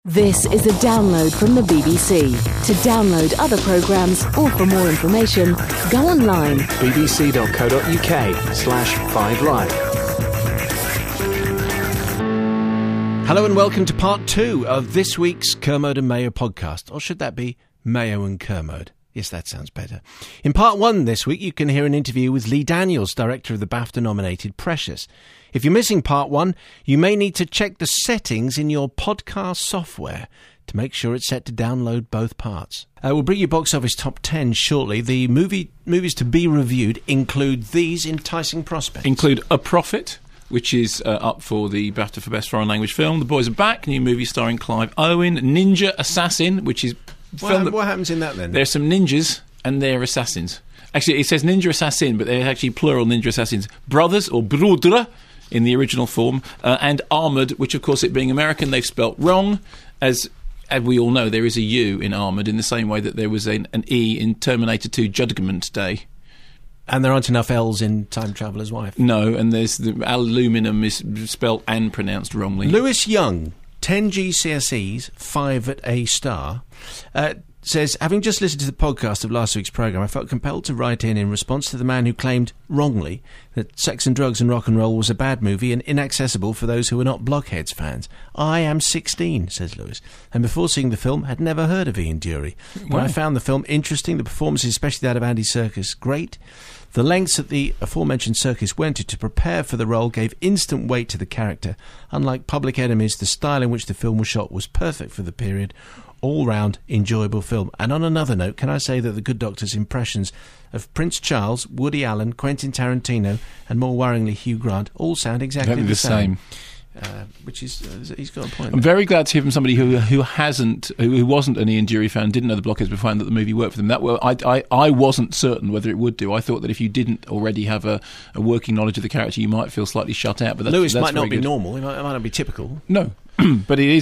This is a download from the BBC. To download other programmes or for more information, go online. bbc.co.uk/5live. Hello and welcome to part 2 of this week's Kermode and Mayo podcast. Or should that be Mayo and Kermode? Yes, that sounds better. In part 1 this week, you can hear an interview with Lee Daniels, director of the BAFTA-nominated Precious. If you're missing part 1, you may need to check the settings in your podcast software to make sure it's set to download both parts. We'll bring you box office top 10 shortly. The movies to be reviewed include these enticing prospects. Include A Prophet, which is up for the BAFTA for Best Foreign Language Film. The Boys Are Back, new movie starring Clive Owen. Ninja Assassin, which is... What happens in that then? There's some ninjas and they're assassins. Actually, it says Ninja Assassin, but they're actually plural Ninja Assassins. Brothers, or Brudra, in the original form, and Armoured, which, of course, it being American, they've spelt wrong. As we all know, there is a U in Armoured, in the same way that there was an E in Terminator 2 Judgment Day. And there aren't enough L's in Time Traveller's Wife. No, and there's the aluminum is spelt and pronounced wrongly. Lewis Young, 10 GCSEs, 5 at A star, says, having just listened to the podcast of last week's programme, I felt compelled to write in response to the man who claimed, wrongly, that Sex and Drugs and Rock and Roll was a bad movie and inaccessible for those who were not Blockheads fans. I am 16, says Lewis, and before seeing the film had never heard of Ian Dury. But I found the film interesting, the performances, especially that of Andy Serkis, great. The lengths that the aforementioned Serkis went to prepare for the role gave instant weight to the character. Unlike Public Enemies, the style in which the film was shot was perfect for the period. All-round enjoyable film. And on another note, can I say that The Good Doctor's impressions of Prince Charles, Woody Allen, Quentin Tarantino, and more worryingly Hugh Grant all sound exactly the same. Which is, he's got a point. I'm very glad to hear from somebody who wasn't an Ian Dury fan, didn't know the Blockheads before, that the movie worked for them. I wasn't certain whether it would do. I thought that if you didn't already have a working knowledge of the character, you might feel slightly shut out. But Lewis might not be good. Normal. It might not be typical. No. But it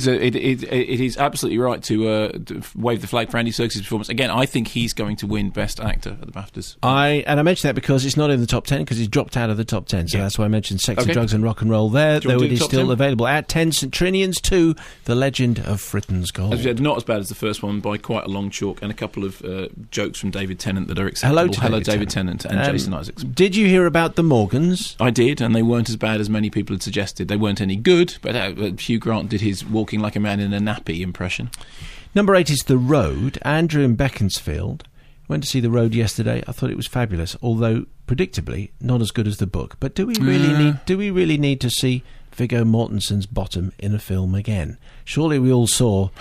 is absolutely right to wave the flag for Andy Serkis' performance. Again, I think he's going to win Best Actor at the BAFTAs. I mention that because it's not in the top 10, because he's dropped out of the top 10. So that's why I mentioned Sex and Drugs and Rock and Roll there, though it is still 10? Available. At 10, St. Trinian's 2, The Legend of Fritton's Gold. As we said, not as bad as the first one by quite a long chalk, and a couple of jokes from David Tennant that are acceptable. Hello, David Tennant and Jason Isaacs. Did you hear about the Morgans? I did, and they weren't as bad as many people had suggested. They weren't any good, but Hugh Grant did his walking like a man in a nappy impression. Number 8 is The Road. Andrew in Beaconsfield went to see The Road yesterday. I thought it was fabulous, although predictably not as good as the book. But do we really need to see Viggo Mortensen's bottom in a film again? Surely we all saw,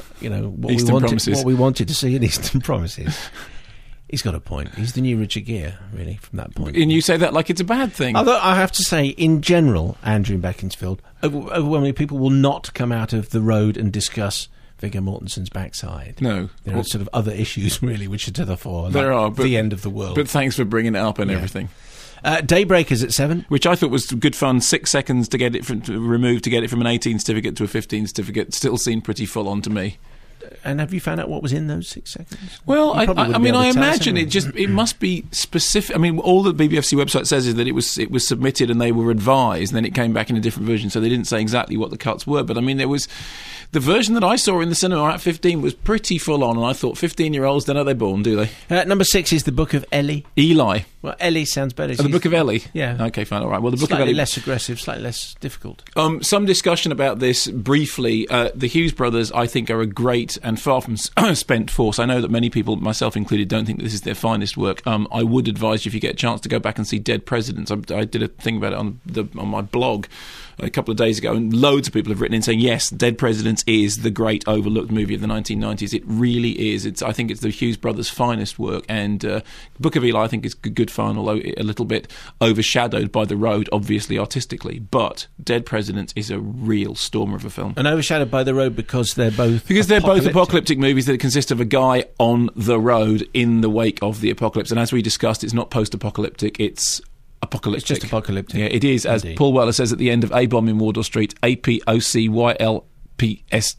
what we wanted to see in Eastern Promises. He's got a point. He's the new Richard Gere, really, from that point. And you say that like it's a bad thing. Although I have to say, in general, Andrew in Beaconsfield, overwhelmingly people will not come out of The Road and discuss Viggo Mortensen's backside. No. There are sort of other issues, really, which are to the fore. There are. But, the end of the world. But thanks for bringing it up and everything. Daybreakers at 7. Which I thought was good fun. 6 seconds to get it removed, to get it from an 18 certificate to a 15 certificate. Still seemed pretty full on to me. And have you found out what was in those 6 seconds? Well, I imagine it must be specific. I mean, all the BBFC website says is that it was submitted and they were advised, and then it came back in a different version, so they didn't say exactly what the cuts were. But I mean, there was the version that I saw in the cinema at 15 was pretty full on, and I thought 15-year-olds don't know they're born, do they? Number 6 is The Book of Ellie. Eli. Well, Ellie sounds better. The Book of Ellie? Yeah. Okay, fine, all right. Well, the Book of Ellie... Ellie... less aggressive, slightly less difficult. Some discussion about this briefly. The Hughes brothers, I think, are a great and far from spent force. I know that many people, myself included, don't think that this is their finest work. I would advise you, if you get a chance, to go back and see Dead Presidents. I did a thing about it on my blog a couple of days ago, and loads of people have written in saying, yes, Dead Presidents is the great overlooked movie of the 1990s. It really is. I think it's the Hughes brothers' finest work, and Book of Eli I think is good fun, although a little bit overshadowed by The Road, obviously artistically. But Dead Presidents is a real stormer of a film. And overshadowed by The Road because they're both apocalyptic movies that consist of a guy on the road in the wake of the apocalypse. And as we discussed, it's not post-apocalyptic, it's apocalyptic. It's just apocalyptic. Yeah, it is, as Paul Weller says at the end of A Bomb in Wardour Street, APOCYLPS.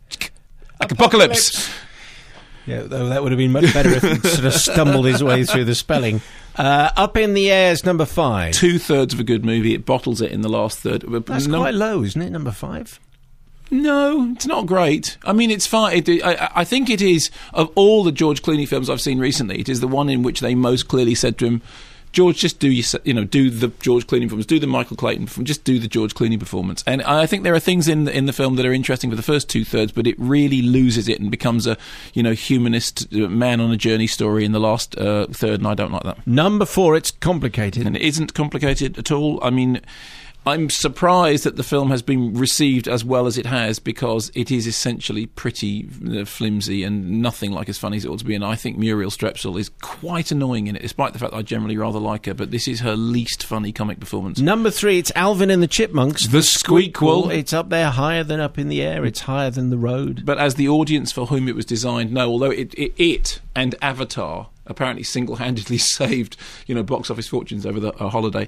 Apocalypse. Yeah, though that would have been much better if he'd sort of stumbled his way through the spelling. Up in the Air is number 5. 2/3 of a good movie. It bottles it in the last third. That's quite low, isn't it, number 5? No, it's not great. I mean, it's fine. I think it is, of all the George Clooney films I've seen recently, it is the one in which they most clearly said to him, George, just do the George Clooney performance, do the Michael Clayton performance, just do the George Clooney performance. And I think there are things in the film that are interesting for the first 2/3, but it really loses it and becomes a humanist man on a journey story in the last third, and I don't like that. Number 4, it's complicated. And it isn't complicated at all. I mean, I'm surprised that the film has been received as well as it has, because it is essentially pretty flimsy and nothing like as funny as it ought to be. And I think Muriel Strepsil is quite annoying in it, despite the fact that I generally rather like her. But this is her least funny comic performance. Number 3, it's Alvin and the Chipmunks. The Squeakquel. It's up there, higher than Up in the Air. It's higher than The Road. But as the audience for whom it was designed, no, although it and Avatar apparently single-handedly saved, box office fortunes over the holiday.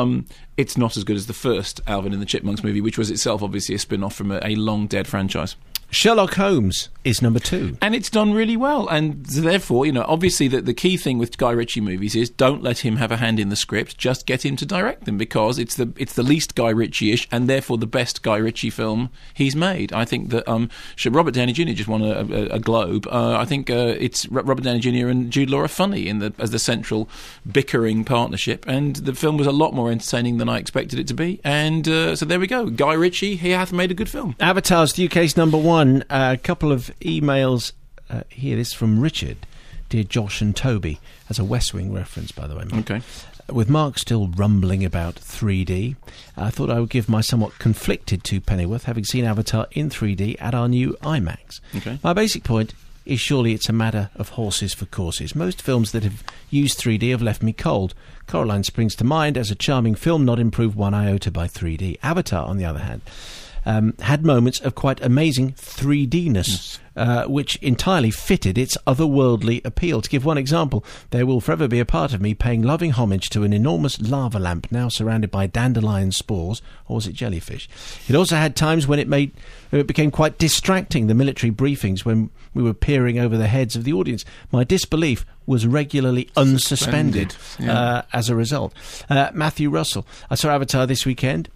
It's not as good as the first Alvin and the Chipmunks movie, which was itself obviously a spin-off from a long-dead franchise. Sherlock Holmes is number 2. And it's done really well. And therefore, obviously the key thing with Guy Ritchie movies is don't let him have a hand in the script, just get him to direct them, because it's the least Guy Ritchie-ish and therefore the best Guy Ritchie film he's made. I think that Robert Downey Jr. just won a Globe. I think it's Robert Downey Jr. and Jude Law are funny as the central bickering partnership, and the film was a lot more entertaining than I expected it to be. And so there we go. Guy Ritchie, he hath made a good film. Avatar's the UK's number 1. A couple of emails here. This is from Richard. Dear Josh and Toby. As a West Wing reference, by the way. Mark. Okay. With Mark still rumbling about 3D, I thought I would give my somewhat conflicted 2 Pennyworth, having seen Avatar in 3D at our new IMAX. Okay. My basic point is surely it's a matter of horses for courses. Most films that have used 3D have left me cold. Coraline springs to mind as a charming film not improved one iota by 3D. Avatar, on the other hand, had moments of quite amazing 3D-ness, which entirely fitted its otherworldly appeal. To give one example, there will forever be a part of me paying loving homage to an enormous lava lamp now surrounded by dandelion spores, or was it jellyfish? It also had times when it became quite distracting, the military briefings when we were peering over the heads of the audience. My disbelief was regularly unsuspended as a result. Matthew Russell. I saw Avatar this weekend.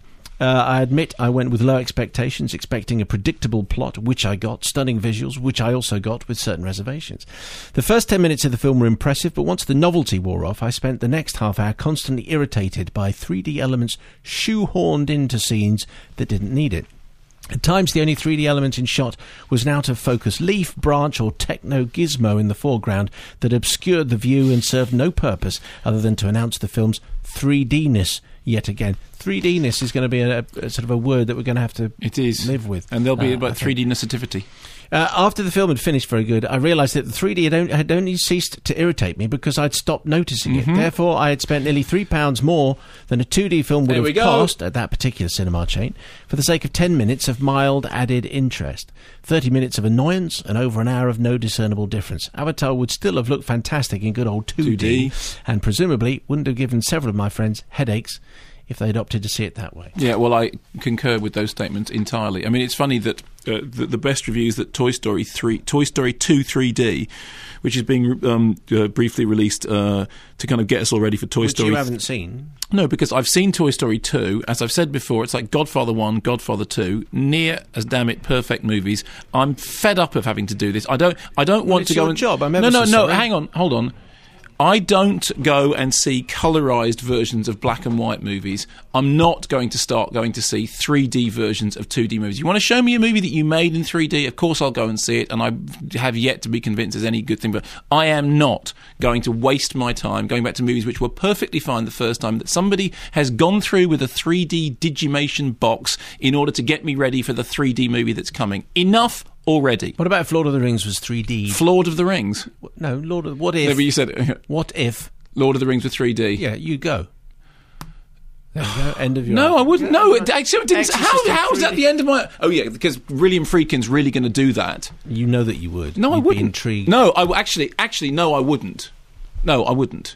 I admit I went with low expectations, expecting a predictable plot, which I got, stunning visuals, which I also got, with certain reservations. The first 10 minutes of the film were impressive, but once the novelty wore off, I spent the next half hour constantly irritated by 3D elements shoehorned into scenes that didn't need it. At times, the only 3D element in shot was an out-of-focus leaf, branch or techno-gizmo in the foreground that obscured the view and served no purpose other than to announce the film's 3D-ness yet again. 3D-ness is going to be a sort of a word that we're going to have to live with. And there'll be about 3D-nessivity. After the film had finished very good, I realised that the 3D had only ceased to irritate me because I'd stopped noticing it. Therefore, I had spent nearly £3 more than a 2D film would have cost at that particular cinema chain for the sake of 10 minutes of mild added interest. 30 minutes of annoyance and over an hour of no discernible difference. Avatar would still have looked fantastic in good old 2D. And presumably wouldn't have given several of my friends headaches if they'd opted to see it that way. Yeah, well, I concur with those statements entirely. I mean, it's funny that the best reviews that Toy Story 2 3D, which is being briefly released to kind of get us all ready for Toy Story... Which you haven't seen? No, because I've seen Toy Story 2. As I've said before, it's like Godfather 1, Godfather 2, near as damn it perfect movies. I'm fed up of having to do this. I don't want to go and... It's your job. I'm ever so No, sorry. hang on, hold on. I don't go and see colourised versions of black and white movies. I'm not going to start going to see 3D versions of 2D movies. You want to show me a movie that you made in 3D? Of course I'll go and see it, and I have yet to be convinced there's any good thing. But I am not going to waste my time going back to movies which were perfectly fine the first time, that somebody has gone through with a 3D Digimation box in order to get me ready for the 3D movie that's coming. Enough already. What about if Lord of the Rings was 3D? Lord of the Rings? No, what if... No, but you said it. What if... Lord of the Rings with 3D? Yeah, you go. There you go, end of your... No, I wouldn't. No, it actually didn't. Exorcist How is that the end of my... Oh, yeah, because William Friedkin's really going to do that. You know that you would. No, I You'd wouldn't. Be intrigued. No, actually, no, I wouldn't. No, I wouldn't.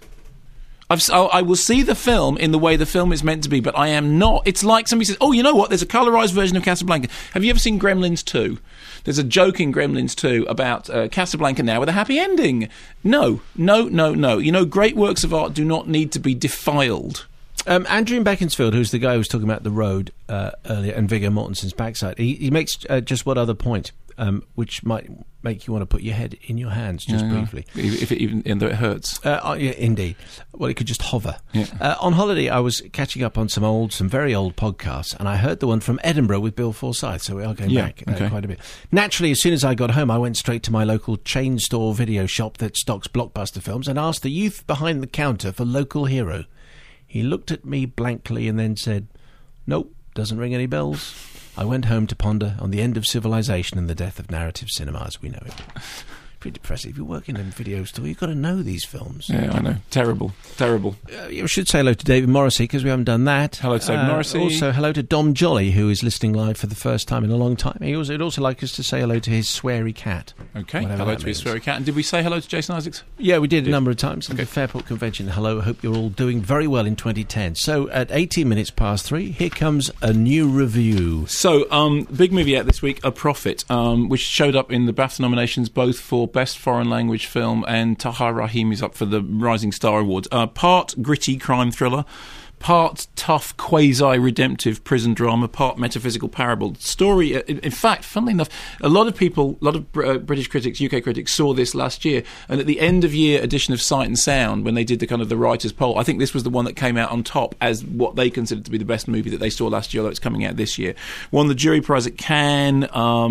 I will see the film in the way the film is meant to be, but I am not. It's like somebody says, oh, you know what, there's a colourised version of Casablanca. Have you ever seen Gremlins 2? There's a joke in Gremlins 2 about Casablanca now with a happy ending. No. You know, great works of art do not need to be defiled. Andrew in Beaconsfield, who's the guy who was talking about the road earlier, and Viggo Mortensen's backside, he makes just one other point, which might make you want to put your head in your hands just briefly. Even though it hurts. Yeah, indeed. Well, it could just hover. Yeah. On holiday, I was catching up on some very old podcasts, and I heard the one from Edinburgh with Bill Forsyth, so we are going back quite a bit. Naturally, as soon as I got home, I went straight to my local chain store video shop that stocks blockbuster films and asked the youth behind the counter for Local Hero. He looked at me blankly and then said, "Nope, doesn't ring any bells." I went home to ponder on the end of civilization and the death of narrative cinema as we know it. Pretty depressing. If you work in a video store, you've got to know these films. Yeah, I know. Terrible. You should say hello to David Morrissey, because we haven't done that. Hello to David Morrissey. Also, hello to Dom Jolly, who is listening live for the first time in a long time. He'd also like us to say hello to his sweary cat. Okay, hello to his sweary cat. And did we say hello to Jason Isaacs? Yeah, we did a number of times. Okay. At the Fairport Convention. Hello, I hope you're all doing very well in 2010. So, at 18 minutes past 3, here comes a new review. So, big movie out this week, A Prophet, which showed up in the BAFTA nominations both for Best Foreign Language Film, and Tahar Rahim is up for the Rising Star Awards. Part gritty crime thriller, part tough quasi-redemptive prison drama, part metaphysical parable. Story, in fact, funnily enough, a lot of British critics, UK critics, saw this last year, and at the end of year edition of Sight and Sound, when they did the kind of the writers' poll, I think this was the one that came out on top as what they considered to be the best movie that they saw last year, although it's coming out this year. Won the jury prize at Cannes,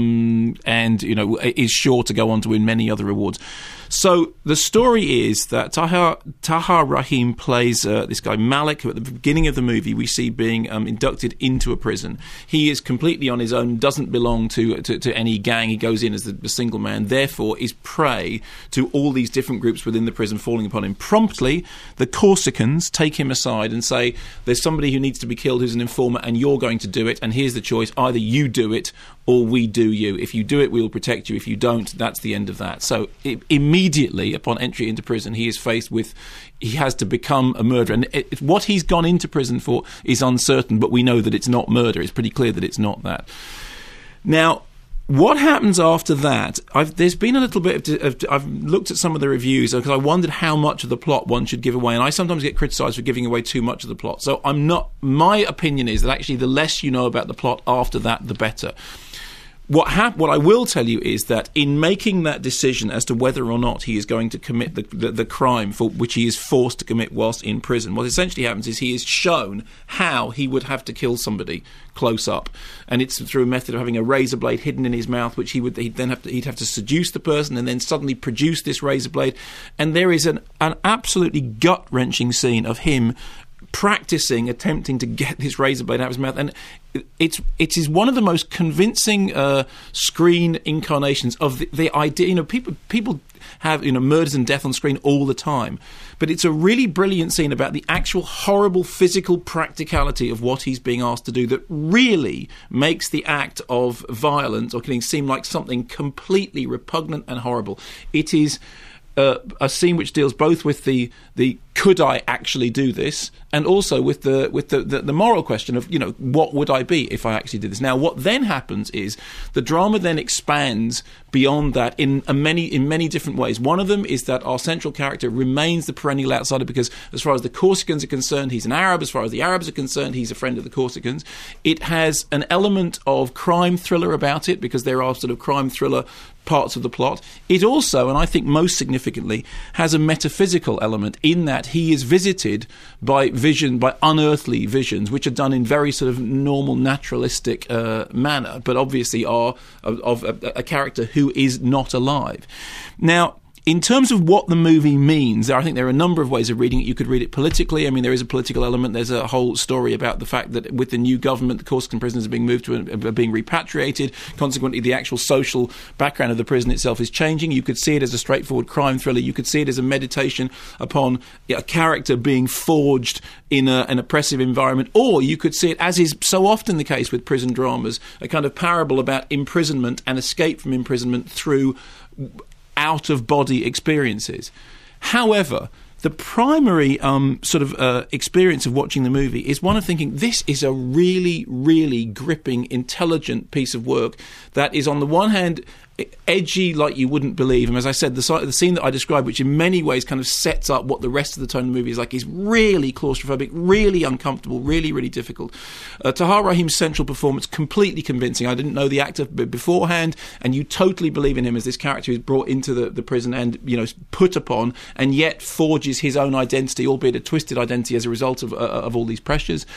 and is sure to go on to win many other awards. So the story is that Tahar Rahim plays this guy Malik, who at the beginning of the movie we see being inducted into a prison. He is completely on his own, doesn't belong to any gang. He goes in as the single man, therefore is prey to all these different groups within the prison falling upon him. Promptly, the Corsicans take him aside and say, there's somebody who needs to be killed who's an informer, and you're going to do it, and here's the choice: either you do it or we do you. If you do it, we will protect you. If you don't, that's the end of that. So immediately upon entry into prison, he is faced with, he has to become a murderer. And what he's gone into prison for is uncertain, but we know that it's not murder. It's pretty clear that it's not that. Now, what happens after that? There's been a little bit of I've looked at some of the reviews because I wondered how much of the plot one should give away, and I sometimes get criticised for giving away too much of the plot. So my opinion is that actually the less you know about the plot after that, the better. What I will tell you is that in making that decision as to whether or not he is going to commit the crime for which he is forced to commit whilst in prison, what essentially happens is he is shown how he would have to kill somebody close up, and it's through a method of having a razor blade hidden in his mouth, which he'd have to seduce the person and then suddenly produce this razor blade, and there is an absolutely gut-wrenching scene of him attempting to get this razor blade out of his mouth, and it is one of the most convincing screen incarnations of the idea. People have murders and death on screen all the time, but it's a really brilliant scene about the actual horrible physical practicality of what he's being asked to do that really makes the act of violence or killing seem like something completely repugnant and horrible. It is a scene which deals both with the could I actually do this, and also with the moral question of what would I be if I actually did this. Now, what then happens is the drama then expands beyond that in many different ways. One of them is that our central character remains the perennial outsider because, as far as the Corsicans are concerned, he's an Arab. As far as the Arabs are concerned, he's a friend of the Corsicans. It has an element of crime thriller about it because there are sort of crime thriller parts of the plot. It also, and I think most significantly, has a metaphysical element in that he is visited by unearthly visions, which are done in very sort of normal, naturalistic manner, but obviously are of a character who is not alive. Now, in terms of what the movie means, I think there are a number of ways of reading it. You could read it politically. I mean, there is a political element. There's a whole story about the fact that with the new government, the Corsican prisoners are being moved to being repatriated. Consequently, the actual social background of the prison itself is changing. You could see it as a straightforward crime thriller. You could see it as a meditation upon a character being forged in an oppressive environment. Or you could see it, as is so often the case with prison dramas, a kind of parable about imprisonment and escape from imprisonment through out-of-body experiences. However, the primary experience of watching the movie is one of thinking, this is a really, really gripping, intelligent piece of work that is, on the one hand, edgy like you wouldn't believe. And as I said, the scene that I described, which in many ways kind of sets up what the rest of the tone of the movie is like, is really claustrophobic, really uncomfortable, really, really difficult. Tahar Rahim's central performance, completely convincing. I didn't know the actor beforehand, and you totally believe in him as this character who's brought into the prison and, you know, put upon, and yet forges his own identity, albeit a twisted identity as a result of all these pressures.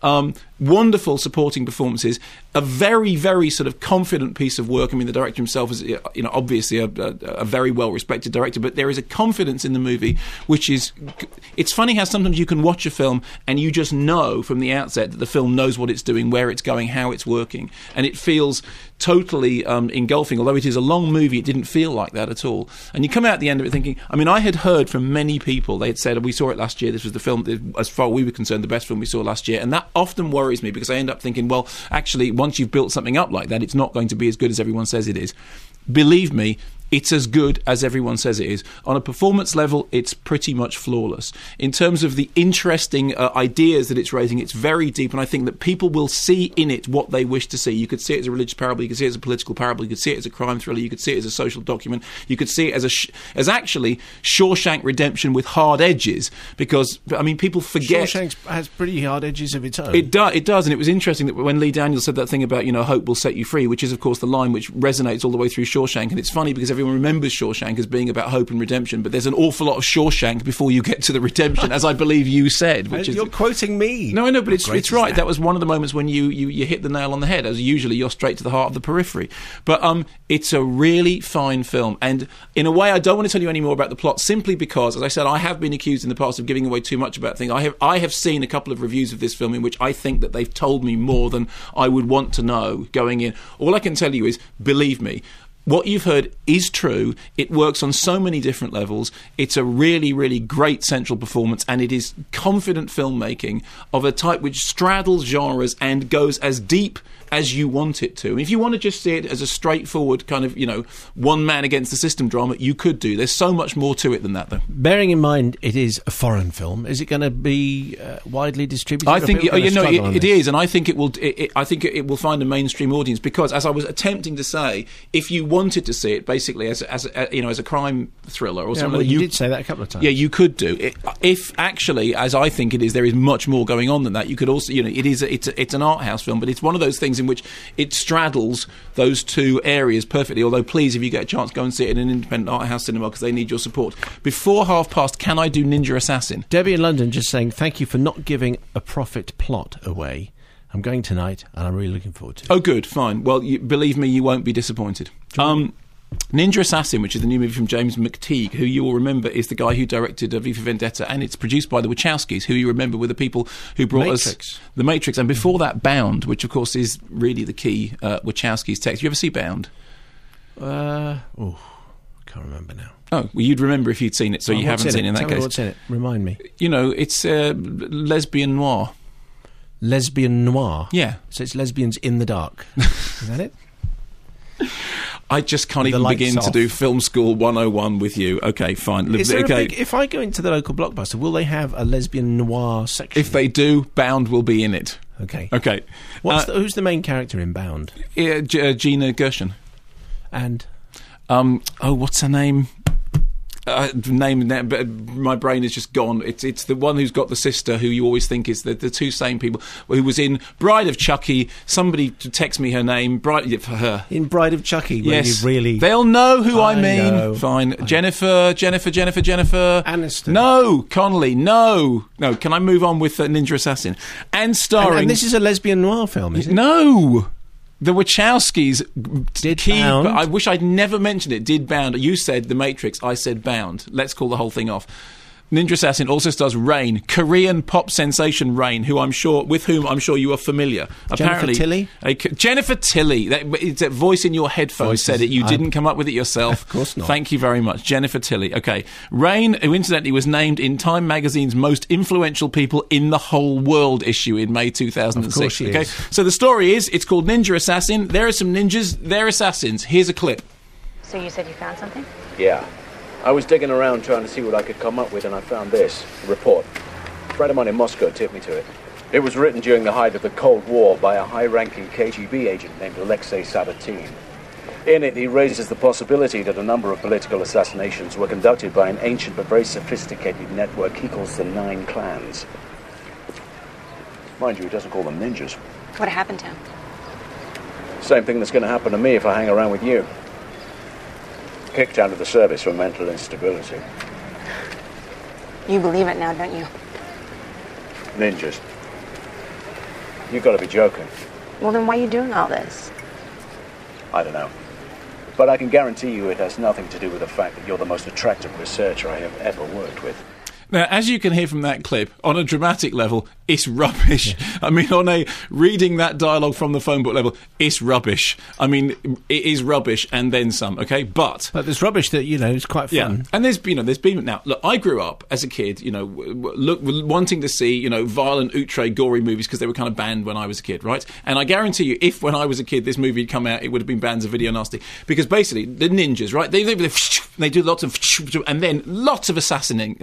Wonderful supporting performances, a very, very sort of confident piece of work. I mean, the director himself is, you know, obviously a very well-respected director, but there is a confidence in the movie which is... It's funny how sometimes you can watch a film and you just know from the outset that the film knows what it's doing, where it's going, how it's working, and it feels totally engulfing. Although it is a long movie, it didn't feel like that at all. And you come out at the end of it thinking... I mean, I had heard from many people, they had said, we saw it last year, this was the film, as far as we were concerned, the best film we saw last year, and that often worries me, because I end up thinking, well, actually, once you've built something up like that, it's not going to be as good as everyone says it is. Believe me, it's as good as everyone says it is. On a performance level, it's pretty much flawless. In terms of the interesting ideas that it's raising, it's very deep, and I think that people will see in it what they wish to see. You could see it as a religious parable, you could see it as a political parable, you could see it as a crime thriller, you could see it as a social document, you could see it as actually Shawshank Redemption with hard edges, because, I mean, people forget... Shawshank has pretty hard edges of its own. It does, and it was interesting that when Lee Daniels said that thing about, you know, hope will set you free, which is, of course, the line which resonates all the way through Shawshank, and it's funny because everyone remembers Shawshank as being about hope and redemption, but there's an awful lot of Shawshank before you get to the redemption, as I believe you said. Which You're quoting me. No, I know, but it's right. That was one of the moments when you hit the nail on the head, as usually you're straight to the heart of the periphery. But it's a really fine film, and in a way I don't want to tell you any more about the plot, simply because, as I said, I have been accused in the past of giving away too much about things. I have seen a couple of reviews of this film in which I think that they've told me more than I would want to know going in. All I can tell you is, believe me, what you've heard is true. It works on so many different levels. It's a really, really great central performance, and it is confident filmmaking of a type which straddles genres and goes as deep as you want it to. And if you want to just see it as a straightforward kind of, you know, one man against the system drama, you could do. There's so much more to it than that, though. Bearing in mind it is a foreign film, is it going to be widely distributed? I think it is, and I think it will. I think it will find a mainstream audience, because, as I was attempting to say, if you wanted to see it basically as a crime thriller or something, you did say that a couple of times. Yeah, you could do it. If actually, as I think it is, there is much more going on than that. You could also, you know, it's an art house film, but it's one of those things in which it straddles those two areas perfectly. Although, please, if you get a chance, go and see it in an independent art house cinema, because they need your support. Before past, can I do Ninja Assassin? Debbie in London just saying, thank you for not giving a profit plot away. I'm going tonight, and I'm really looking forward to it. Oh, good, fine. Well, believe me, you won't be disappointed. Ninja Assassin, which is the new movie from James McTeague, who you will remember is the guy who directed V for Vendetta, and it's produced by the Wachowskis, who you remember were the people who brought us The Matrix, and before that Bound, which of course is really the key Wachowskis text. You ever see Bound? I can't remember now. Oh, well, you'd remember if you'd seen it, so you haven't seen it in that case. Tell me what's in it. Remind me. You know, it's lesbian noir. Lesbian noir? Yeah. So it's lesbians in the dark. Is that it? I just can't even begin to do Film School 101 with you. Okay, fine. If I go into the local Blockbuster, will they have a lesbian noir section? If they do, Bound will be in it. Okay. Who's the main character in Bound? Gina Gershon. And? What's her name? But my brain is just gone. It's the one who's got the sister who you always think is the two same people, who was in Bride of Chucky. Somebody text me her name. For her in Bride of Chucky. Yes, really. They'll know who I mean. Know. Fine. Jennifer Aniston. No, Connolly. No. Can I move on with Ninja Assassin? And starring. And this is a lesbian noir film, is it? No. The Wachowskis did Bound. I wish I'd never mentioned it. Did Bound. You said The Matrix. I said Bound. Let's call the whole thing off. Ninja Assassin also stars Rain, Korean pop sensation Rain, with whom I'm sure you are familiar. Jennifer Tilly? Jennifer Tilly. It's that voice in your headphones said it. You didn't come up with it yourself. Of course not. Thank you very much. Jennifer Tilly. Okay. Rain, who incidentally was named in Time magazine's most influential people in the whole world issue in May 2006. Of course she is. So the story is, it's called Ninja Assassin. There are some ninjas, they're assassins. Here's a clip. So you said you found something? Yeah. I was digging around trying to see what I could come up with, and I found this, a report. A friend of mine in Moscow tipped me to it. It was written during the height of the Cold War by a high-ranking KGB agent named Alexei Sabatin. In it, he raises the possibility that a number of political assassinations were conducted by an ancient but very sophisticated network he calls the Nine Clans. Mind you, he doesn't call them ninjas. What happened to him? Same thing that's going to happen to me if I hang around with you. Kicked out of the service for mental instability. You believe it now, don't you? Ninjas. You've got to be joking. Well, then why are you doing all this? I don't know. But I can guarantee you it has nothing to do with the fact that you're the most attractive researcher I have ever worked with. Now, as you can hear from that clip, on a dramatic level, it's rubbish. Yeah. I mean, on a reading that dialogue from the phone book level, it's rubbish. I mean, it is rubbish and then some, okay? But there's rubbish that, is quite fun. Yeah. And there's been... Now, look, I grew up as a kid, wanting to see, violent, outre, gory movies because they were kind of banned when I was a kid, right? And I guarantee you, if when I was a kid this movie had come out, it would have been banned as video nasty. Because basically, the ninjas, right? They do lots of... And then lots of assassinating.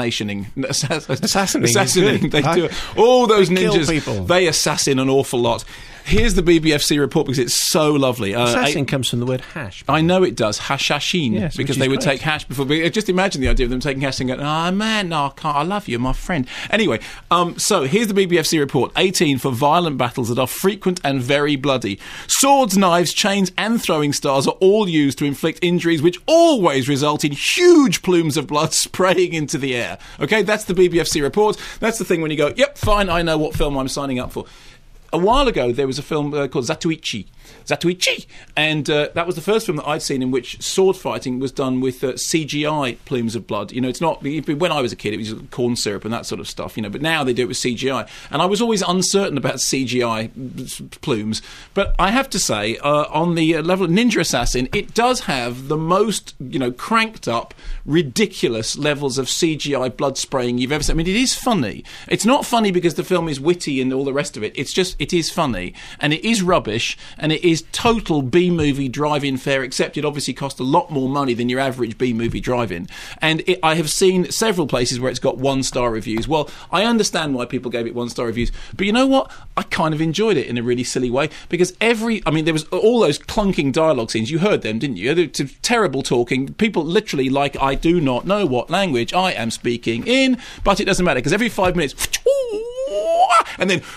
They do all those ninjas. They assassin an awful lot. Here's the BBFC report because it's so lovely. Assassin comes from the word hash. I know it does. Hashashin. Yes, because they would take hash before. Just imagine the idea of them taking hash and going, oh man, no, I can't. I love you, my friend. Anyway, so here's the BBFC report. 18 for violent battles that are frequent and very bloody. Swords, knives, chains and throwing stars are all used to inflict injuries which always result in huge plumes of blood spraying into the air. Okay, that's the BBFC report. That's the thing when you go, yep, fine, I know what film I'm signing up for. A while ago, there was a film called Zatoichi, and that was the first film that I'd seen in which sword fighting was done with CGI plumes of blood. It's not... When I was a kid, it was corn syrup and that sort of stuff, but now they do it with CGI. And I was always uncertain about CGI plumes. But I have to say, on the level of Ninja Assassin, it does have the most, cranked up, ridiculous levels of CGI blood spraying you've ever seen. I mean, it is funny. It's not funny because the film is witty and all the rest of it. It's just... It is funny, and it is rubbish, and it is total B-movie drive-in fare, except it obviously cost a lot more money than your average B-movie drive-in. And I have seen several places where it's got one-star reviews. Well, I understand why people gave it one-star reviews, but you know what? I kind of enjoyed it in a really silly way, because there was all those clunking dialogue scenes. You heard them, didn't you? Terrible talking. People literally like, I do not know what language I am speaking in, but it doesn't matter, because every 5 minutes... And then...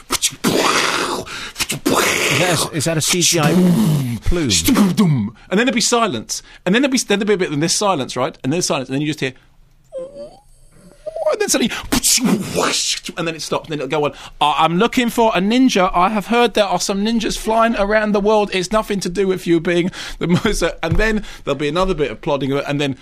Is that a CGI plume? And then there'd be silence. And then there'd be a bit of this silence, right? And then silence. And then you just hear... And then suddenly... And then it stops. And then it'll go on. I'm looking for a ninja. I have heard there are some ninjas flying around the world. It's nothing to do with you being the most... And then there'll be another bit of plodding. And then...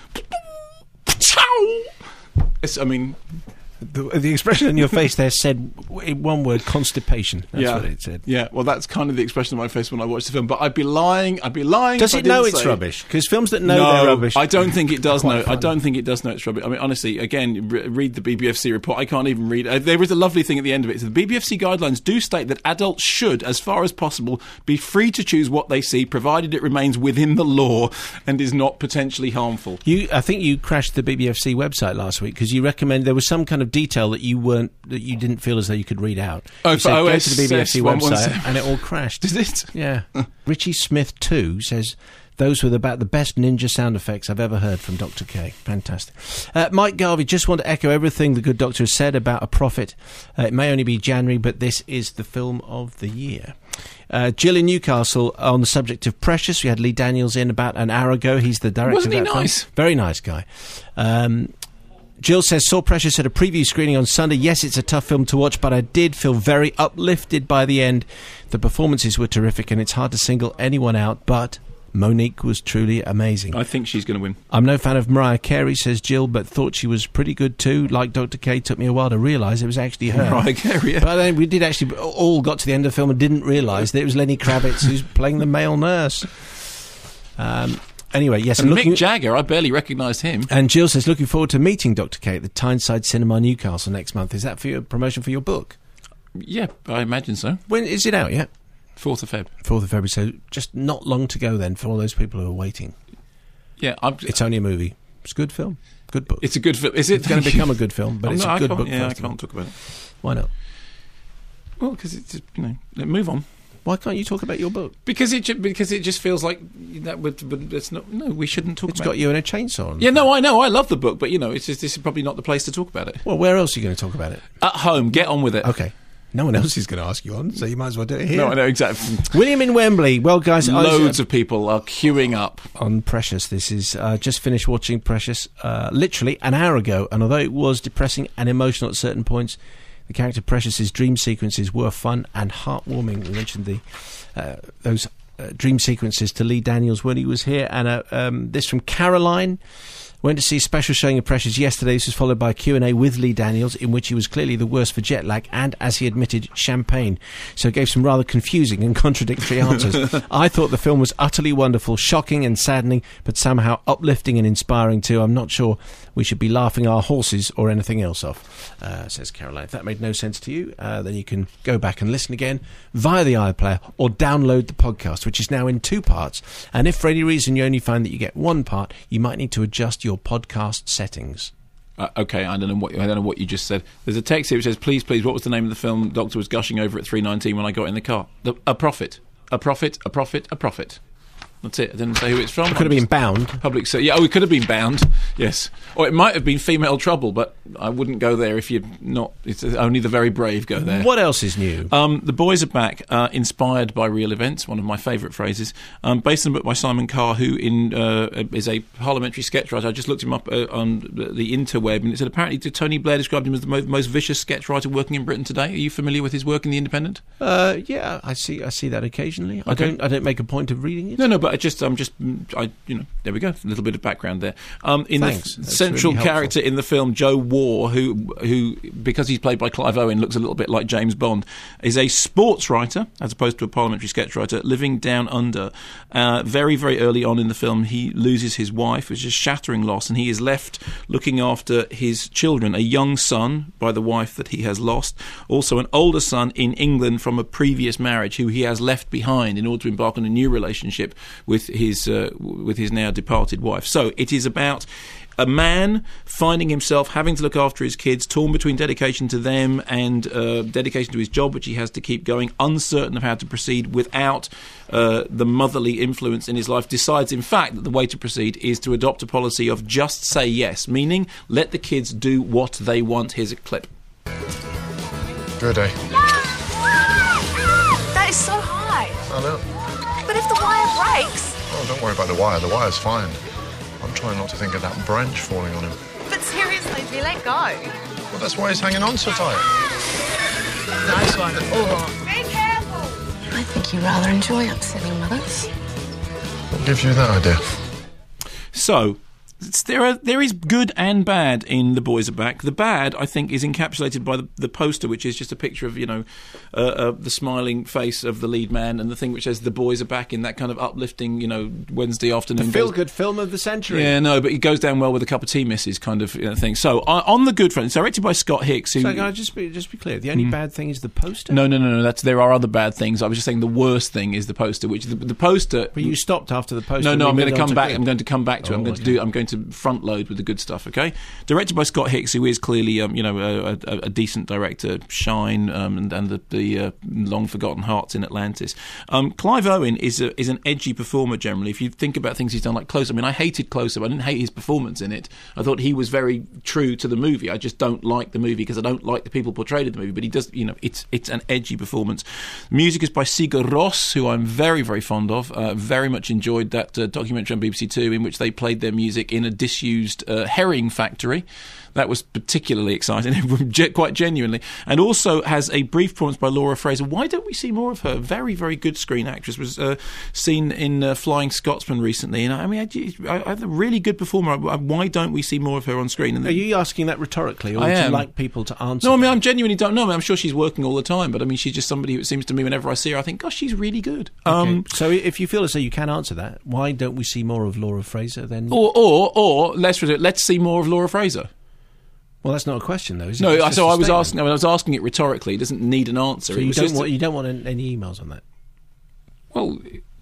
The expression on your face there said, in one word, constipation. That's what it said. Yeah, well, that's kind of the expression on my face when I watch the film. But I'd be lying. Does it know it's rubbish? Because films that know they're rubbish... I don't think it does know. I don't think it does know it's rubbish. I mean, honestly, again, read the BBFC report. I can't even read... there is a lovely thing at the end of it. So the BBFC guidelines do state that adults should, as far as possible, be free to choose what they see, provided it remains within the law and is not potentially harmful. I think you crashed the BBFC website last week because you recommended there was some kind of detail that you didn't feel as though you could read out. Oh, so go to the BBFC website and it all crashed. Did it? Yeah. Richie Smith 2 says those were about the best ninja sound effects I've ever heard from Dr. K. Fantastic. Mike Garvey, just want to echo everything the good doctor has said about A Prophet. It may only be January, but this is the film of the year. Jill in Newcastle on the subject of Precious. We had Lee Daniels in about an hour ago. He's the director Wasn't of that he nice? film. Very nice guy. Jill says, saw Precious at a preview screening on Sunday. Yes, it's a tough film to watch, but I did feel very uplifted by the end. The performances were terrific, and it's hard to single anyone out, but Monique was truly amazing. I think she's going to win. I'm no fan of Mariah Carey, says Jill, but thought she was pretty good too. Like Dr. K, took me a while to realise it was actually her. Mariah Carey, yeah. But then we did actually all got to the end of the film and didn't realise that it was Lenny Kravitz who's playing the male nurse. Anyway, yes. And Mick Jagger, I barely recognised him. And Jill says, looking forward to meeting Dr. K at the Tyneside Cinema Newcastle next month. Is that for your promotion for your book? Yeah, I imagine so. When is it out yet? 4th of Feb. 4th of February, so just not long to go then for all those people who are waiting. Yeah. It's only a movie. It's a good film. Good book. It's a good film. Is it? It's going to become a good film, but it's a good book. Yeah, I can't talk about it. Why not? Well, because it's, move on. Why can't you talk about your book? Because it just feels like that would. But it's not. No, we shouldn't talk It's about. got you in a chainsaw on. Yeah, no, I know. I love the book, but it's just, this is probably not the place to talk about it. Well, where else are you going to talk about it? At home, get on with it. Okay. No one else is going to ask you on, so you might as well do it here. No, I know exactly. William in Wembley. Well, guys, Loads of people are queuing up on Precious. This is just finished watching Precious literally an hour ago, and although it was depressing and emotional at certain points, the character Precious's dream sequences were fun and heartwarming. We mentioned those dream sequences to Lee Daniels when he was here, and this from Caroline. Went to see a special showing of Precious yesterday. This was followed by a Q&A with Lee Daniels, in which he was clearly the worst for jet lag and, as he admitted, champagne. So gave some rather confusing and contradictory answers. I thought the film was utterly wonderful, shocking and saddening, but somehow uplifting and inspiring too. I'm not sure we should be laughing our horses or anything else off, says Caroline. If that made no sense to you, then you can go back and listen again via the iPlayer or download the podcast, which is now in 2 parts. And if for any reason you only find that you get 1 part, you might need to adjust your podcast settings. Okay, I don't know what you just said. There's a text here which says, please, what was the name of the film Doctor was gushing over at 3:19 when I got in the car? A Prophet. A Prophet, a Prophet, a Prophet. That's it. I didn't say who it's from. It could have been Bound. Public. So, yeah, it could have been Bound. Yes, or it might have been Female Trouble, but I wouldn't go there if you're not. It's only the very brave go there. What else is new? The Boys Are Back, inspired by real events. One of my favourite phrases. Based on a book by Simon Carr, who is a parliamentary sketch writer. I just looked him up on the interweb, and it said apparently Tony Blair described him as the most vicious sketch writer working in Britain today. Are you familiar with his work in The Independent? Yeah, I see that occasionally. Okay. I don't make a point of reading it. No, but there we go. A little bit of background there. Thanks. The That's central really character in the film, Joe War, who because he's played by Clive Owen, looks a little bit like James Bond, is a sports writer as opposed to a parliamentary sketch writer living down under. Very, very early on in the film, he loses his wife, which is a shattering loss, and he is left looking after his children, a young son by the wife that he has lost, also an older son in England from a previous marriage who he has left behind in order to embark on a new relationship with his now departed wife. So it is about a man finding himself having to look after his kids, torn between dedication to them and dedication to his job, which he has to keep going, uncertain of how to proceed without the motherly influence in his life, decides, in fact, that the way to proceed is to adopt a policy of just say yes, meaning let the kids do what they want. Here's a clip. Good day. That is so high. I know. But if the wire breaks... Oh, don't worry about the wire. The wire's fine. I'm trying not to think of that branch falling on him. But seriously, if you let go... Well, that's why he's hanging on so tight. Nice one. Oh. Be careful. I think you rather enjoy upsetting mothers. What gives you that idea? So, there is good and bad in The Boys Are Back. The bad, I think, is encapsulated by the poster, which is just a picture of, the smiling face of the lead man, and the thing which says The Boys Are Back in that kind of uplifting, Wednesday afternoon. The feel-good film of the century. Yeah, no, but it goes down well with a cup of tea, missus, kind of thing. So, on the good front, it's directed by Scott Hicks. Who, so, can I just be clear? The only bad thing is the poster? No. There are other bad things. I was just saying the worst thing is the poster, which the poster... But you stopped after the poster. No, I'm going to come back. I'm going to come back to it. I'm going to front load with the good stuff. Okay, directed by Scott Hicks, who is clearly a decent director. Shine and the long forgotten Hearts in Atlantis. Clive Owen is an edgy performer generally. If you think about things he's done like Close Up, I mean, I hated Close Up. I didn't hate his performance in it. I thought he was very true to the movie. I just don't like the movie because I don't like the people portrayed in the movie. But he does, it's an edgy performance. Music is by Sigur Rós, who I'm very, very fond of. Very much enjoyed that documentary on BBC Two in which they played their music in a disused herring factory. That was particularly exciting, quite genuinely. And also has a brief performance by Laura Fraser. Why don't we see more of her? Very, very good screen actress. Was seen in Flying Scotsman recently. And I mean, a really good performer. Why don't we see more of her on screen? And are you asking that rhetorically, or would you like people to answer? No, I mean, I genuinely don't know. I mean, I'm sure she's working all the time, but I mean, she's just somebody who, it seems to me, whenever I see her, I think, gosh, she's really good. Okay. So if you feel as though you can answer that, why don't we see more of Laura Fraser then? Or let's see more of Laura Fraser. Well, that's not a question, though, is it? No, so I was asking it rhetorically. It doesn't need an answer. So you don't want any emails on that? Well,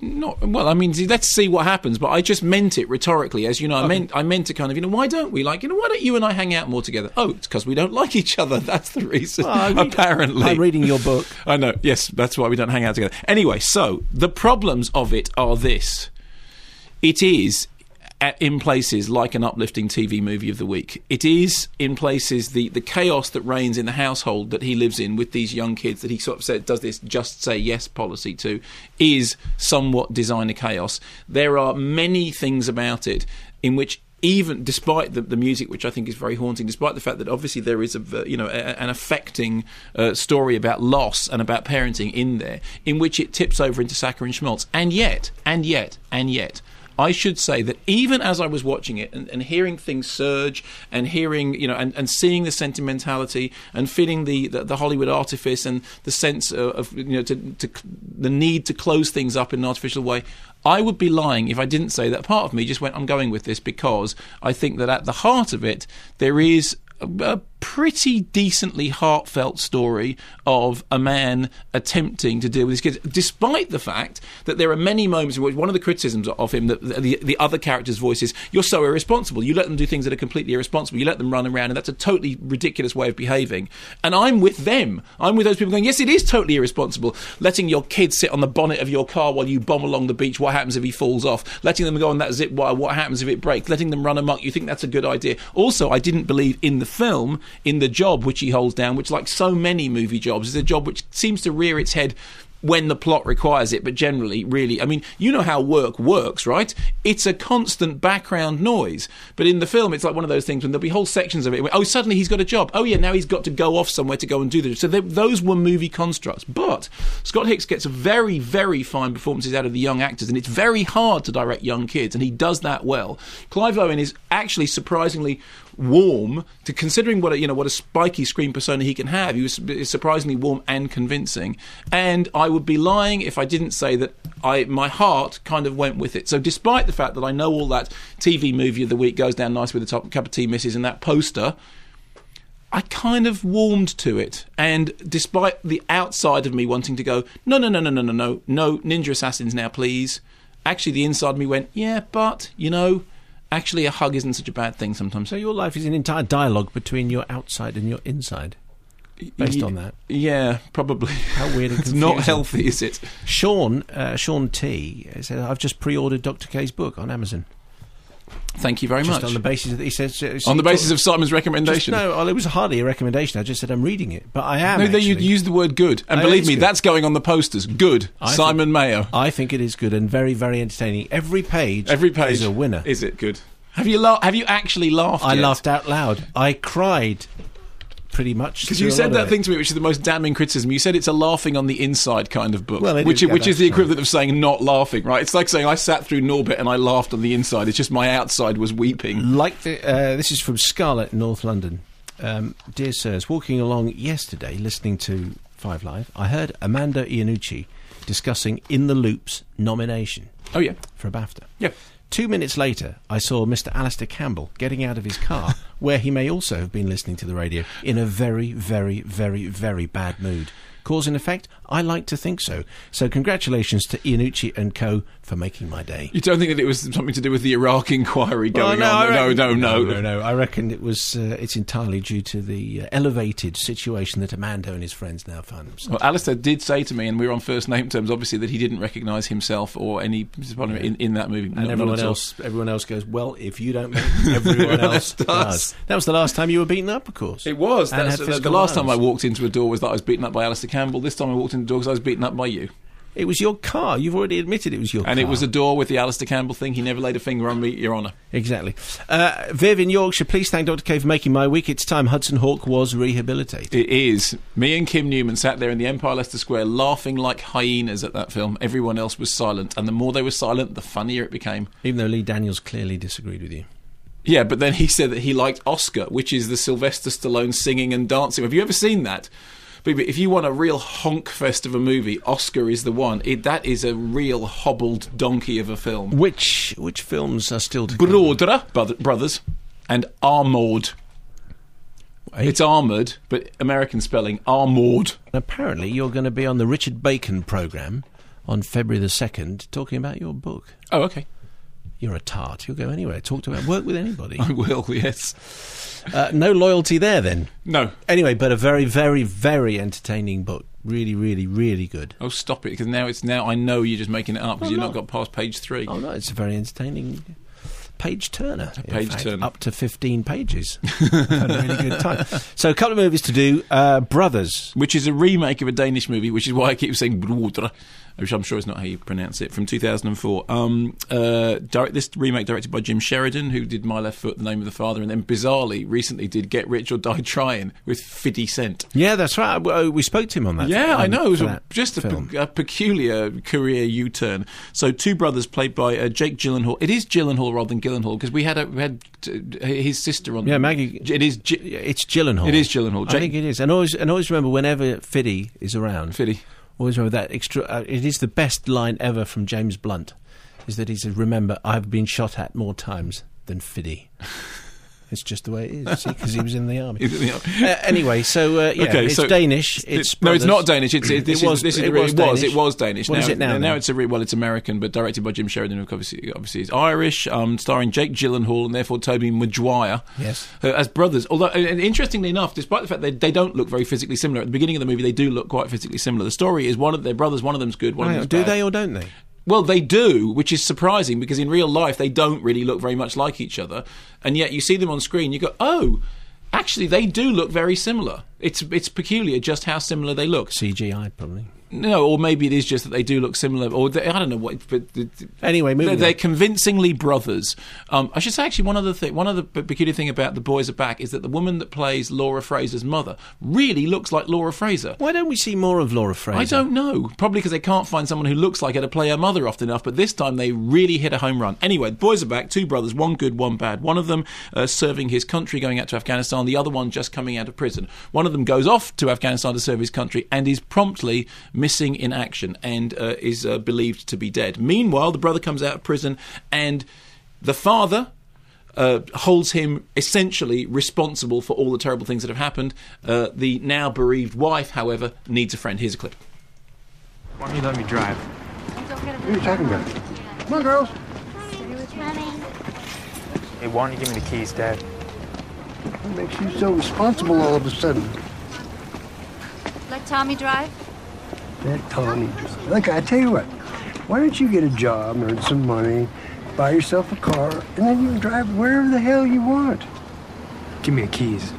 Not well. I mean, let's see what happens. But I just meant it rhetorically, as you know. I meant to kind of, why don't we why don't you and I hang out more together? Oh, it's because we don't like each other. That's the reason. Apparently, I'm reading your book. I know. Yes, that's why we don't hang out together. Anyway, so the problems of it are this: it is, in places, like an uplifting TV movie of the week. It is, in places, the chaos that reigns in the household that he lives in with these young kids that he sort of does this just say yes policy to, is somewhat designer chaos. There are many things about it in which, even despite the music, which I think is very haunting, despite the fact that obviously there is an affecting story about loss and about parenting in there, in which it tips over into saccharine schmaltz. And yet, I should say that even as I was watching it and hearing things surge and hearing, and seeing the sentimentality and feeling the Hollywood artifice and the sense of the need to close things up in an artificial way, I would be lying if I didn't say that part of me just went, I'm going with this, because I think that at the heart of it there is a pretty decently heartfelt story of a man attempting to deal with his kids, despite the fact that there are many moments in which one of the criticisms of him, that the other character's voice is, you're so irresponsible, you let them do things that are completely irresponsible, you let them run around, and that's a totally ridiculous way of behaving. And I'm with them. I'm with those people going, yes, it is totally irresponsible, letting your kid sit on the bonnet of your car while you bomb along the beach, what happens if he falls off, letting them go on that zip wire, what happens if it breaks, letting them run amok, you think that's a good idea. Also, I didn't believe in the film, in the job which he holds down, which, like so many movie jobs, is a job which seems to rear its head when the plot requires it, but generally, really, I mean, you know how work works, right? It's a constant background noise. But in the film, it's like one of those things when there'll be whole sections of it. Oh, suddenly he's got a job. Oh, yeah, now he's got to go off somewhere to go and do this. So those were movie constructs. But Scott Hicks gets very, very fine performances out of the young actors, and it's very hard to direct young kids, and he does that well. Clive Owen is actually surprisingly warm, to considering what a spiky screen persona he can have. He was surprisingly warm and convincing, and I would be lying if I didn't say that my heart kind of went with it. So despite the fact that I know all that TV movie of the week goes down nice with the top cup of tea, misses, and that poster, I kind of warmed to it. And despite the outside of me wanting to go, no, Ninja Assassins now, please, actually the inside of me went, yeah, but actually, a hug isn't such a bad thing sometimes. So your life is an entire dialogue between your outside and your inside, based on that. Yeah, probably. How weird and confusing. It's not healthy, is it? Sean T said, I've just pre-ordered Dr. K's book on Amazon. Thank you very much. Just on the basis that he says... on the basis of Simon's recommendation? It was hardly a recommendation. I just said I'm reading it. But I am, No, you used the word good. And believe me, that's going on the posters. Good. Simon Mayo. I think it is good and very, very entertaining. Every page is a winner. Is it good? Have you actually laughed I yet? laughed out loud. I cried pretty much. Because you said that thing to me, which is the most damning criticism. You said it's a laughing on the inside kind of book, well, which is the equivalent of saying not laughing, right? It's like saying I sat through Norbit and I laughed on the inside. It's just my outside was weeping. This is from Scarlett, North London. Dear sirs, walking along yesterday, listening to 5 Live, I heard Amanda Iannucci discussing In the Loop's nomination. Oh, yeah. For a BAFTA. Yeah. 2 minutes later, I saw Mr. Alistair Campbell getting out of his car, where he may also have been listening to the radio, in a very, very, very, very bad mood. Cause and effect? I like to think so. So congratulations to Iannucci and co. for making my day. You don't think that it was something to do with the Iraq inquiry going on? No. I reckon it was. It's entirely due to the elevated situation that Amando and his friends now find themselves. Well, Alistair did say to me, and we were on first name terms, obviously, that he didn't recognise himself or any in that movie. And everyone else goes, well, if you don't make everyone else does. That was the last time you were beaten up, of course. It was. The last time I walked into a door was that I was beaten up by Alistair Campbell. This time I walked into the door because I was beaten up by you. It was your car. You've already admitted it was your car. And it was a door with the Alistair Campbell thing. He never laid a finger on me, Your Honour. Exactly. Viv in Yorkshire, please thank Dr. K for making my week. It's time Hudson Hawk was rehabilitated. It is. Me and Kim Newman sat there in the Empire Leicester Square laughing like hyenas at that film. Everyone else was silent. And the more they were silent, the funnier it became. Even though Lee Daniels clearly disagreed with you. Yeah, but then he said that he liked Oscar, which is the Sylvester Stallone singing and dancing. Have you ever seen that? But if you want a real honk fest of a movie, Oscar is the one. That is a real hobbled donkey of a film. Which films are still to come? Brothers and Armored. Wait. It's Armoured, but American spelling, Armored. Apparently you're going to be on the Richard Bacon programme on February the 2nd, talking about your book. Oh, okay. You're a tart. You'll go anywhere. Work with anybody. I will, yes. No loyalty there, then. No. Anyway, but a very, very, very entertaining book. Really, really, really good. Oh, stop it, because now I know you're just making it up because you've not got past page 3. Oh, no, it's a very entertaining page-turner. Page-turner. Up to 15 pages. I've had a really good time. So a couple of movies to do. Brothers. Which is a remake of a Danish movie, which is why I keep saying Brudre, which I'm sure is not how you pronounce it, from 2004. This remake directed by Jim Sheridan, who did My Left Foot, The Name of the Father, and then bizarrely recently did Get Rich or Die Trying with 50 Cent. Yeah, that's right. We spoke to him on that. Yeah, I know. It was just film. a peculiar career U-turn. So 2 brothers played by Jake Gyllenhaal. It is Gyllenhaal rather than Gyllenhaal, because we had his sister on. Yeah, Maggie. It's Gyllenhaal. It is Gyllenhaal. I think it is. And always remember, whenever Fiddy is around. Always remember that it is the best line ever from James Blunt, is that he says, "Remember, I've been shot at more times than Fiddy." It's just the way it is, because he was in the army. Anyway, so it's Danish. It's no, it's not Danish. It was Danish. What is it now? Now it's American, but directed by Jim Sheridan, who obviously is Irish, starring Jake Gyllenhaal and therefore Tobey Maguire, yes, as brothers. Although, interestingly enough, despite the fact they don't look very physically similar at the beginning of the movie, they do look quite physically similar. The story is one of their brothers, one of them's good, one of them's bad. Do they or don't they? Well, they do, which is surprising, because in real life they don't really look very much like each other, and yet you see them on screen, you go, oh, actually they do look very similar. It's peculiar just how similar they look. CGI, probably. No, or maybe it is just that they do look similar, or I don't know what. But anyway, they're convincingly brothers. I should say, actually, one of the peculiar thing about The Boys Are Back is that the woman that plays Laura Fraser's mother really looks like Laura Fraser. Why don't we see more of Laura Fraser? I don't know. Probably because they can't find someone who looks like her to play her mother often enough. But this time they really hit a home run. Anyway, The Boys Are Back. 2 brothers, one good, one bad. One of them serving his country, going out to Afghanistan. The other one just coming out of prison. One of them goes off to Afghanistan to serve his country and is promptly missing in action and is believed to be dead. Meanwhile, the brother comes out of prison and the father holds him essentially responsible for all the terrible things that have happened. The now bereaved wife, however, needs a friend. Here's a clip. Why don't you let me drive? What are you talking about? Come on, girls. Stay with Mommy. Hey, why don't you give me the keys, Dad? What makes you so responsible all of a sudden? Let Tommy drive? Let Tommy drive. Look, I tell you what. Why don't you get a job, earn some money, buy yourself a car, and then you can drive wherever the hell you want? Give me the keys.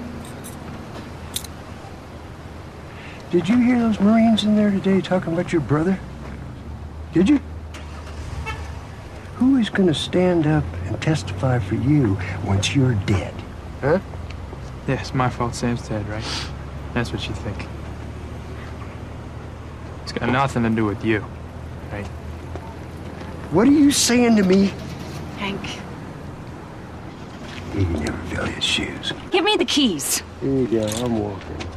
Did you hear those Marines in there today talking about your brother? Did you? Who is going to stand up and testify for you once you're dead? Huh? Yeah, it's my fault Sam's dead, right? That's what you think. It's got nothing to do with you, right? What are you saying to me? Hank. He never fill his shoes. Give me the keys. Here you go, I'm walking.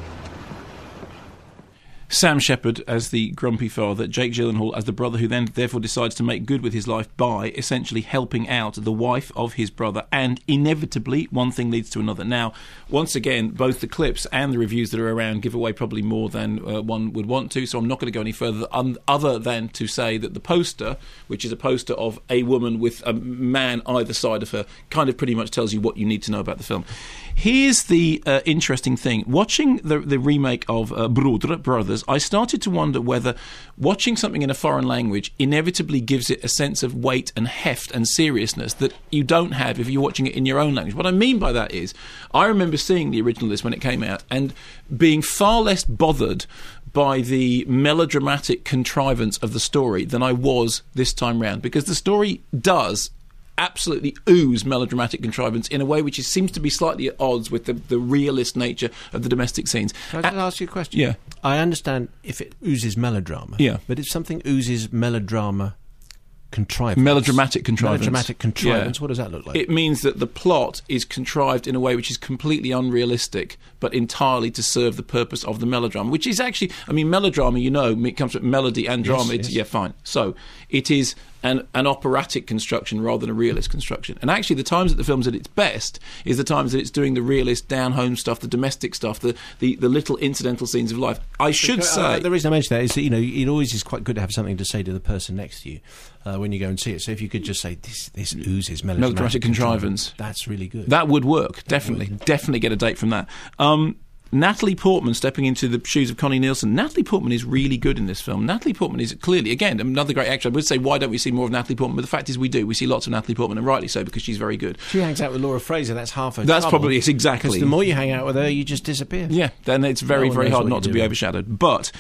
Sam Shepard as the grumpy father, Jake Gyllenhaal as the brother who then therefore decides to make good with his life by essentially helping out the wife of his brother, and inevitably one thing leads to another. Now, once again, both the clips and the reviews that are around give away probably more than one would want to, so I'm not going to go any further other than to say that the poster, which is a poster of a woman with a man either side of her, kind of pretty much tells you what you need to know about the film. Here's the interesting thing. Watching the remake of Brudre, Brothers, I started to wonder whether watching something in a foreign language inevitably gives it a sense of weight and heft and seriousness that you don't have if you're watching it in your own language. What I mean by that is, I remember seeing the original of this when it came out and being far less bothered by the melodramatic contrivance of the story than I was this time round, because the story does absolutely ooze melodramatic contrivance in a way which seems to be slightly at odds with the realist nature of the domestic scenes. Can I just ask you a question? Yeah. I understand if it oozes melodrama. Yeah. But if something oozes melodrama contrivance... Melodramatic contrivance. Melodramatic contrivance, what does that look like? It means that the plot is contrived in a way which is completely unrealistic, but entirely to serve the purpose of the melodrama, which is actually... I mean, melodrama, you know, it comes from melody and drama. Yes. Yeah, fine. So, it is an operatic construction rather than a realist construction. And actually, the times that the film's at its best is the times that it's doing the realist, down-home stuff, the domestic stuff, the little incidental scenes of life. I should say... the reason I mention that is that, it always is quite good to have something to say to the person next to you when you go and see it. So if you could just say, this oozes melodramatic contrivance. That's really good. That would work, definitely. Definitely get a date from that. Natalie Portman stepping into the shoes of Connie Nielsen. Natalie Portman is really good in this film. Natalie Portman is clearly, again, another great actor. I would say, why don't we see more of Natalie Portman? But the fact is we do. We see lots of Natalie Portman, and rightly so, because she's very good. She hangs out with Laura Fraser. That's half her That's trouble. probably, exactly. Because the more you hang out with her, you just disappear. Yeah, then it's very, very hard not to be overshadowed. But...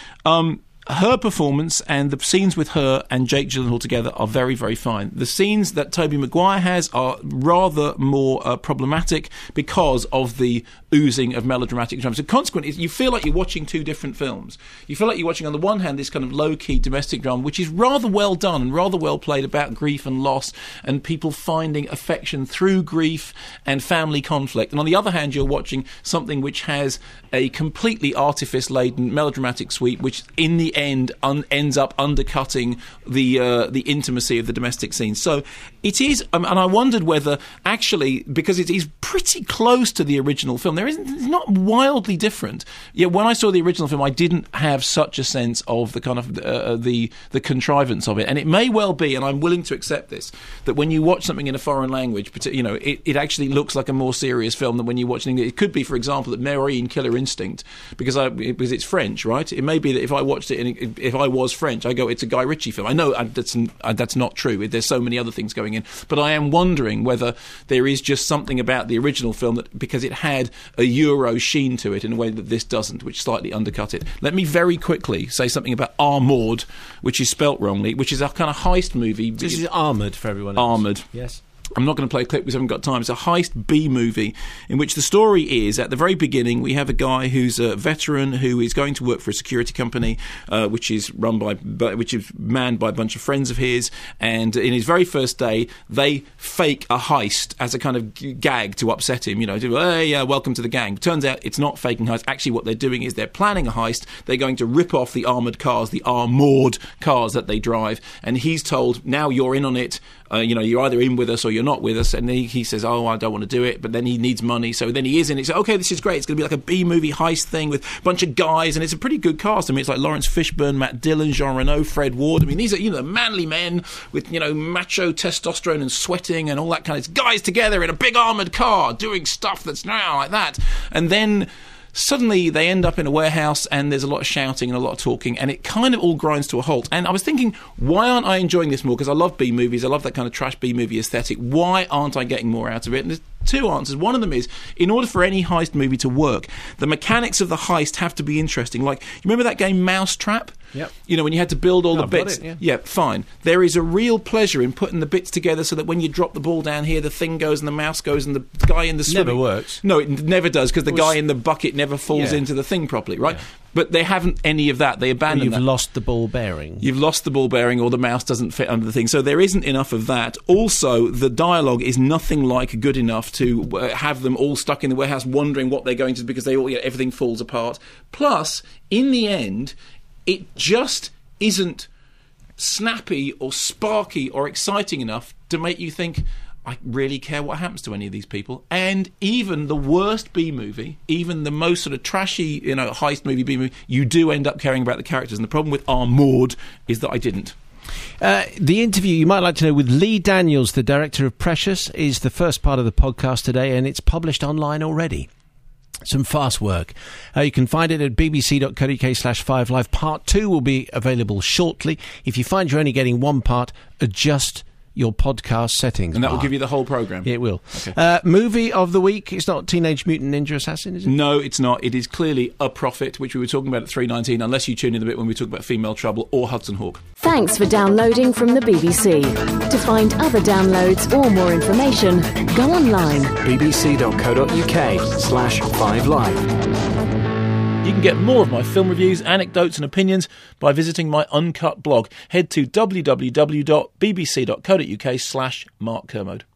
her performance and the scenes with her and Jake Gyllenhaal together are very, very fine. The scenes that Tobey Maguire has are rather more problematic because of the oozing of melodramatic drama. So consequently, you feel like you're watching two different films. You feel like you're watching, on the one hand, this kind of low-key domestic drama, which is rather well done and rather well played about grief and loss and people finding affection through grief and family conflict. And on the other hand, you're watching something which has a completely artifice-laden melodramatic sweep, which in the end ends up undercutting the intimacy of the domestic scene. So it is, and I wondered whether actually, because it is pretty close to the original film, it's not wildly different. Yet when I saw the original film, I didn't have such a sense of the kind of the contrivance of it. And it may well be, and I'm willing to accept this, that when you watch something in a foreign language, it actually looks like a more serious film than when you watch it. It could be, for example, that Maureen Killer Instinct, because it's French, right? It may be that if I watched it and if I was French, I go, it's a Guy Ritchie film. I know that's not true. There's so many other things going in. But I am wondering whether there is just something about the original film that, because it had a Euro sheen to it in a way that this doesn't, which slightly undercut it. Let me very quickly say something about Armoured, which is spelt wrongly, which is a kind of heist movie. This is Armoured for everyone else. Armoured. Yes. I'm not going to play a clip because I haven't got time. It's a heist B-movie in which the story is, at the very beginning, we have a guy who's a veteran who is going to work for a security company which is manned by a bunch of friends of his, and in his very first day, they fake a heist as a kind of gag to upset him, hey, welcome to the gang. Turns out it's not faking heist. Actually, what they're doing is they're planning a heist. They're going to rip off the armoured cars, the armoured cars that they drive, and he's told, now you're in on it, you're either in with us or you're not with us. And he says, I don't want to do it, but then he needs money, so then he is in it. So okay, this is great, it's going to be like a B-movie heist thing with a bunch of guys, and it's a pretty good cast. I mean, it's like Lawrence Fishburne, Matt Dillon, Jean Reno, Fred Ward. I mean, these are manly men with macho testosterone and sweating and all that kind of guys together in a big armoured car doing stuff that's now like that. And then suddenly they end up in a warehouse and there's a lot of shouting and a lot of talking, and it kind of all grinds to a halt. And I was thinking, why aren't I enjoying this more? Because I love B-movies, I love that kind of trash B-movie aesthetic. Why aren't I getting more out of it? And there's two answers. One of them is, in order for any heist movie to work, the mechanics of the heist have to be interesting. Like, you remember that game Mousetrap? Yep. When you had to build all the bits. Got it, fine. There is a real pleasure in putting the bits together so that when you drop the ball down here, the thing goes and the mouse goes and the guy in the swimming... Never works. No, it never does, because the guy in the bucket never falls into the thing properly, right? Yeah. But they haven't any of that. They abandoned that. You've lost the ball bearing. You've lost the ball bearing, or the mouse doesn't fit under the thing. So there isn't enough of that. Also, the dialogue is nothing like good enough to have them all stuck in the warehouse wondering what they're going to do, because everything falls apart. Plus, in the end, it just isn't snappy or sparky or exciting enough to make you think, I really care what happens to any of these people. And even the worst B-movie, even the most sort of trashy, heist movie, B-movie, you do end up caring about the characters. And the problem with Armoured is that I didn't. The interview you might like to know with Lee Daniels, the director of Precious, is the first part of the podcast today, and it's published online already. Some fast work. You can find it at bbc.co.uk/5live. Part 2 will be available shortly. If you find you're only getting one part, adjust your podcast settings. And that will give you the whole programme? Yeah, it will. Okay. Movie of the week. It's not Teenage Mutant Ninja Assassin, is it? No, it's not. It is clearly A Prophet, which we were talking about at 3:19, unless you tune in a bit when we talk about Female Trouble or Hudson Hawk. Thanks for downloading from the BBC. To find other downloads or more information, go online. bbc.co.uk/5live. You can get more of my film reviews, anecdotes and opinions by visiting my uncut blog. Head to www.bbc.co.uk/Mark Kermode.